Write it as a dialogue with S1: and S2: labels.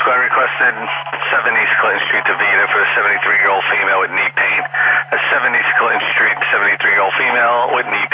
S1: Squad requested 7 East Clinton Street, DeVita, for a 73-year-old female with knee pain. A 7 East Clinton Street, 73-year-old female with knee